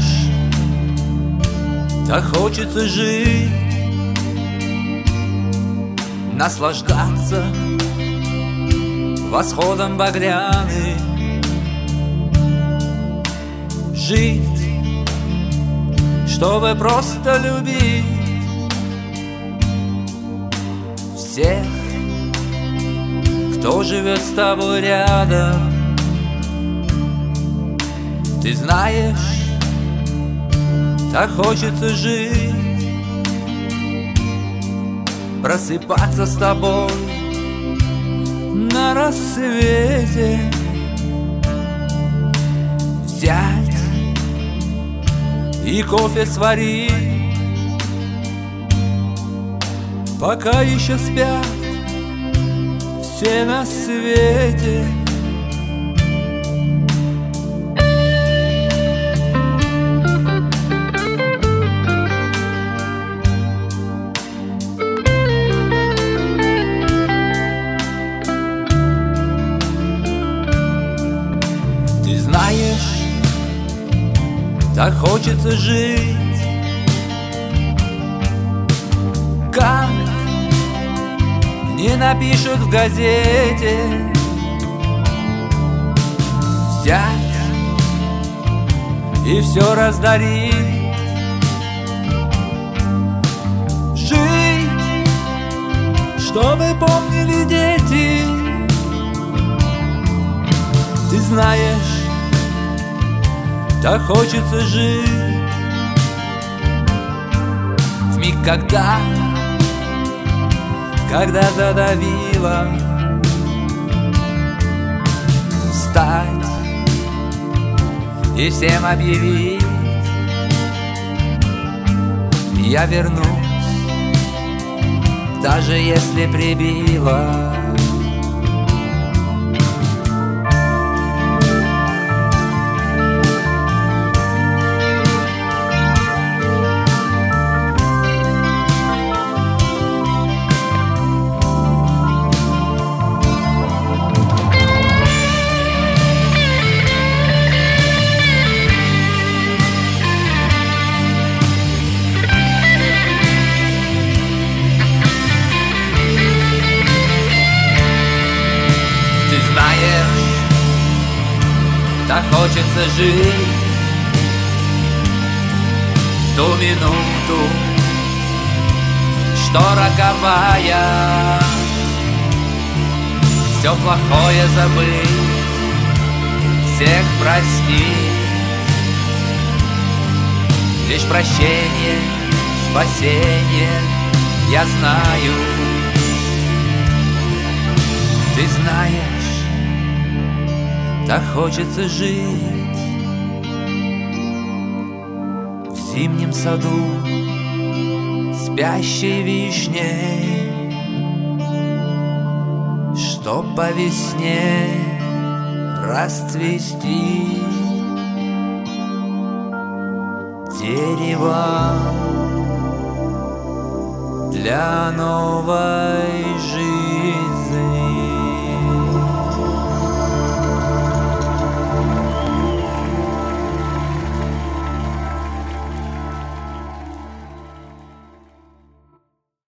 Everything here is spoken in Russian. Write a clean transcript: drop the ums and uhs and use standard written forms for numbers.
знаешь, так хочется жить, наслаждаться восходом багряным, жить, чтобы просто любить всех, кто живет с тобой рядом. Ты знаешь, так хочется жить, просыпаться с тобой на рассвете, взять и кофе сварить, пока еще спят все на свете. Ты знаешь, так хочется жить, как не напишут в газете, взять и все раздарить, жить, чтобы помнили дети. Ты знаешь, так хочется жить в миг, когда задавило, встать и всем объявить: я вернусь, даже если прибило. Ты знаешь, так хочется жить в ту минуту, что роковая, все плохое забыть, всех простить, лишь прощение, спасение, я знаю. Ты знаешь, так хочется жить в зимнем саду спящей вишней, чтоб по весне расцвести дерево для новой